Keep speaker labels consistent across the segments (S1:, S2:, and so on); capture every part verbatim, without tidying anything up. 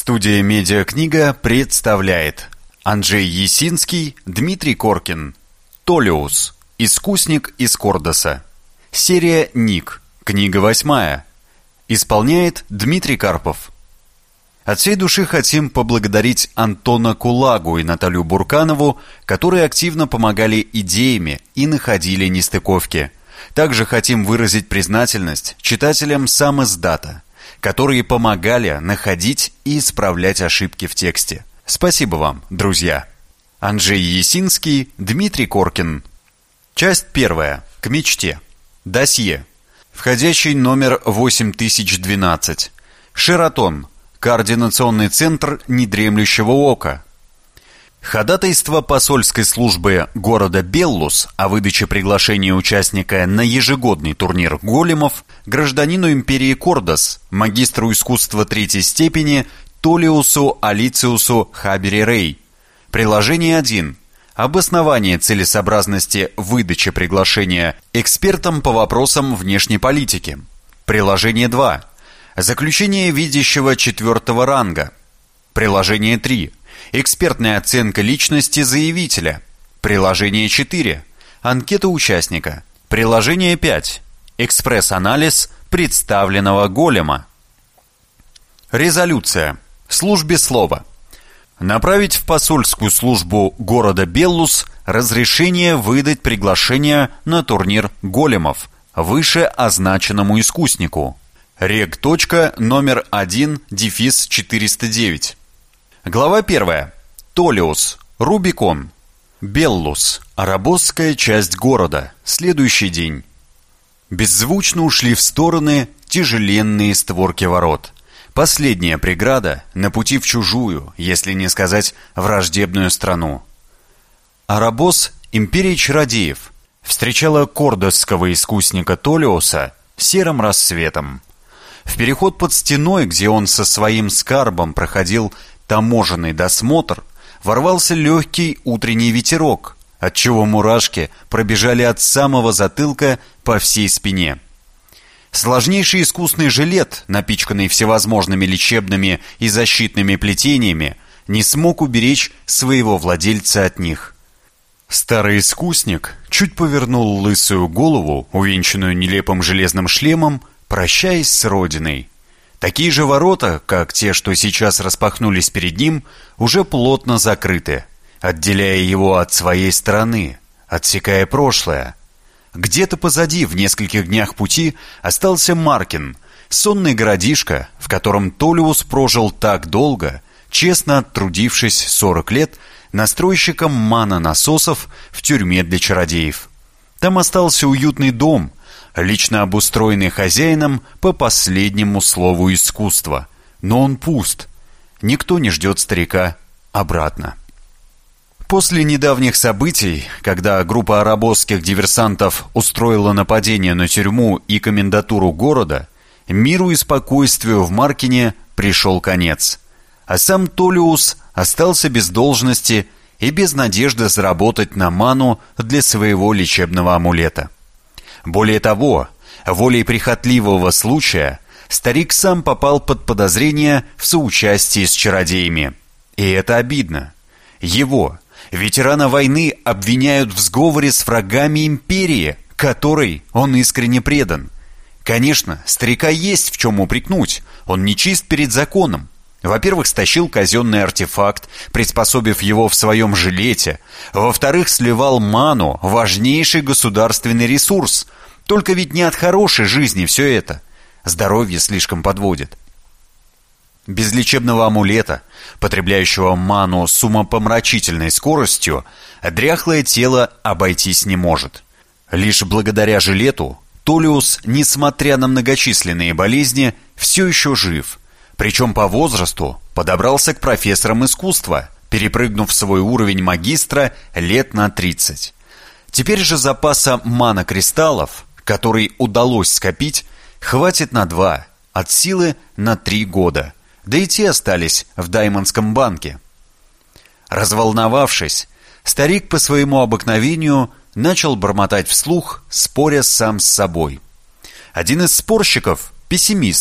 S1: Студия «Медиакнига» представляет Анджей Ясинский, Дмитрий Коркин. Толиус. Искусник из Кордоса. Серия «Ник». Книга восьмая. Исполняет Дмитрий Карпов. От всей души хотим поблагодарить Антона Кулагу и Наталью Бурканову, которые активно помогали идеями и находили нестыковки. Также хотим выразить признательность читателям сам издата, которые помогали находить и исправлять ошибки в тексте. Спасибо вам, друзья. Анджей Ясинский, Дмитрий Коркин. Часть первая. К мечте. Досье. Входящий номер восемь тысяч двенадцать. Шератон. Координационный центр недремлющего ока. Ходатайство посольской службы города Беллус о выдаче приглашения участника на ежегодный турнир големов гражданину империи Кордос, магистру искусства третьей степени Толиусу Алициусу Хабери Рей. Приложение один. Обоснование целесообразности выдачи приглашения экспертам по вопросам внешней политики. Приложение два. Заключение видящего четвертого ранга. Приложение три. Экспертная оценка личности заявителя. Приложение четыре. Анкета участника. Приложение пять. Экспресс-анализ представленного голема. Резолюция. Службе слова. Направить в посольскую службу города Беллус разрешение выдать приглашение на турнир големов выше означенному искуснику. Рег. Номер один, дефис четыреста девять. Глава первая. Толиус. Рубикон. Беллус. Арабосская часть города. Следующий день. Беззвучно ушли в стороны тяжеленные створки ворот. Последняя преграда на пути в чужую, если не сказать враждебную страну. Арабос, империя чародеев, встречала кордосского искусника Толиуса серым рассветом. В переход под стеной, где он со своим скарбом проходил таможенный досмотр, ворвался легкий утренний ветерок, отчего мурашки пробежали от самого затылка по всей спине. Сложнейший искусный жилет, напичканный всевозможными лечебными и защитными плетениями, не смог уберечь своего владельца от них. Старый искусник чуть повернул лысую голову, увенчанную нелепым железным шлемом, прощаясь с родиной. Такие же ворота, как те, что сейчас распахнулись перед ним, уже плотно закрыты, отделяя его от своей страны, отсекая прошлое. Где-то позади, в нескольких днях пути, остался Маркин, сонный городишко, в котором Толиус прожил так долго, честно оттрудившись сорок лет настройщиком манонасосов в тюрьме для чародеев. Там остался уютный дом, лично обустроенный хозяином по последнему слову искусства. Но он пуст. Никто не ждет старика обратно. После недавних событий, когда группа арабосских диверсантов устроила нападение на тюрьму и комендатуру города, миру и спокойствию в Маркине пришел конец. А сам Толиус остался без должности и без надежды заработать на ману для своего лечебного амулета. Более того, волей прихотливого случая, старик сам попал под подозрение в соучастии с чародеями. И это обидно. Его, ветерана войны, обвиняют в сговоре с врагами империи, которой он искренне предан. Конечно, старика есть в чем упрекнуть, он нечист перед законом. Во-первых, стащил казенный артефакт, приспособив его в своем жилете. Во-вторых, сливал ману, важнейший государственный ресурс. Только ведь не от хорошей жизни все это. Здоровье слишком подводит. Без лечебного амулета, потребляющего ману с умопомрачительной скоростью, дряхлое тело обойтись не может. Лишь благодаря жилету Толиус, несмотря на многочисленные болезни, все еще жив. Причем по возрасту подобрался к профессорам искусства, перепрыгнув свой уровень магистра лет на тридцать. Теперь же запаса мана-кристаллов, который удалось скопить, хватит на два, от силы на три года. Да и те остались в Даймондском банке. Разволновавшись, старик по своему обыкновению начал бормотать вслух, споря сам с собой. Один из спорщиков, пессимист,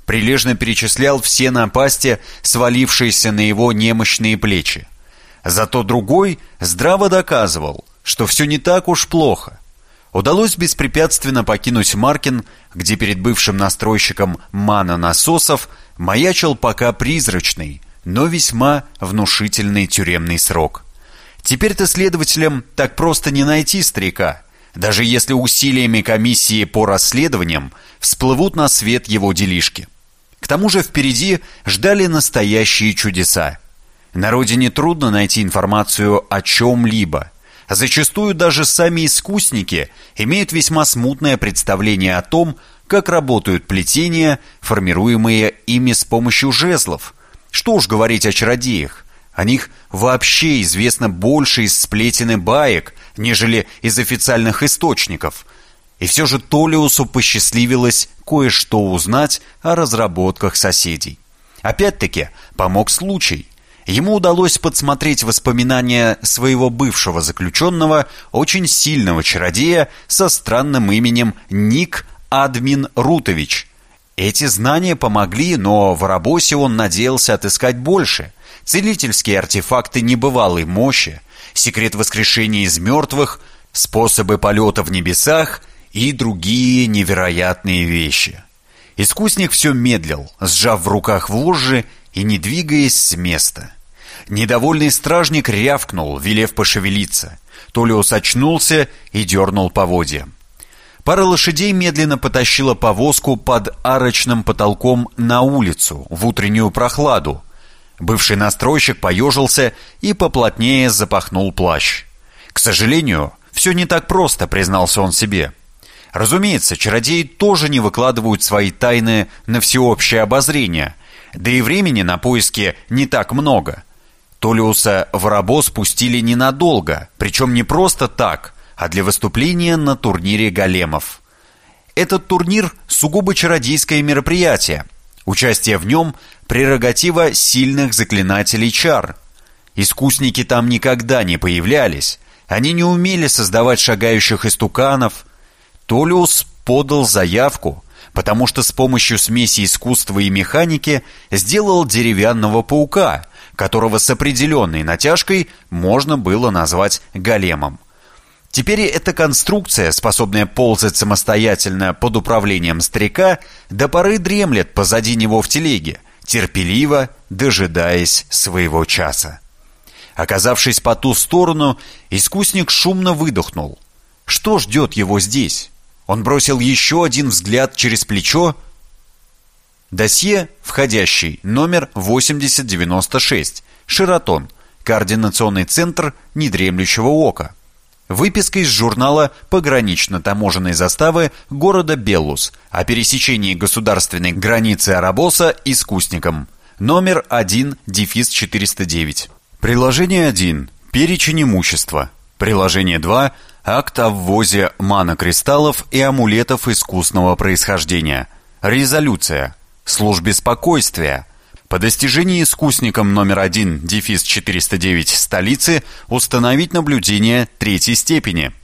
S1: прилежно перечислял все напасти, свалившиеся на его немощные плечи. Зато другой здраво доказывал, что все не так уж плохо. Удалось беспрепятственно покинуть Маркин, где перед бывшим настройщиком МАНа-насосов маячил пока призрачный, но весьма внушительный тюремный срок. Теперь-то следователям так просто не найти старика, даже если усилиями комиссии по расследованиям всплывут на свет его делишки. К тому же впереди ждали настоящие чудеса. На родине трудно найти информацию о чем-либо. Зачастую даже сами искусники имеют весьма смутное представление о том, как работают плетения, формируемые ими с помощью жезлов. Что уж говорить о чародеях. О них вообще известно больше из сплетен и баек, нежели из официальных источников. И все же Толиусу посчастливилось кое-что узнать о разработках соседей. Опять-таки, помог случай. Ему удалось подсмотреть воспоминания своего бывшего заключенного, очень сильного чародея со странным именем Ник Админ Рутович. Эти знания помогли, но в Арабосе он надеялся отыскать больше. Целительские артефакты небывалой мощи, секрет воскрешения из мертвых, способы полета в небесах и другие невероятные вещи. Искусник все медлил, сжав в руках вожжи и не двигаясь с места. Недовольный стражник рявкнул, велев пошевелиться. Толиус очнулся и дернул поводья. Пара лошадей медленно потащила повозку под арочным потолком на улицу в утреннюю прохладу. Бывший настройщик поежился и поплотнее запахнул плащ. К сожалению, все не так просто, признался он себе. Разумеется, чародеи тоже не выкладывают свои тайны на всеобщее обозрение, да и времени на поиски не так много. Толиуса в Арабос пустили ненадолго, причем не просто так, а для выступления на турнире големов. Этот турнир – сугубо чародейское мероприятие. Участие в нем – прерогатива сильных заклинателей чар. Искусники там никогда не появлялись, они не умели создавать шагающих истуканов. Толиус подал заявку, потому что с помощью смеси искусства и механики сделал деревянного паука, которого с определенной натяжкой можно было назвать големом. Теперь эта конструкция, способная ползать самостоятельно под управлением старика, до поры дремлет позади него в телеге, терпеливо дожидаясь своего часа. Оказавшись по ту сторону, искусник шумно выдохнул. Что ждет его здесь? Он бросил еще один взгляд через плечо. Досье входящий, номер восемьдесят девяносто шесть, Шератон, координационный центр недремлющего ока. Выписка из журнала погранично-таможенной заставы города Беллус о пересечении государственной границы Арабоса искусником. Номер один, дефис четыреста девять. Приложение один. Перечень имущества. Приложение два. Акт о ввозе манокристаллов и амулетов искусного происхождения. Резолюция. Службе спокойствия. По достижении искусником номер один, дефис четыреста девять столицы, установить наблюдение третьей степени.